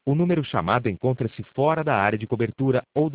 O número chamado encontra-se fora da área de cobertura ou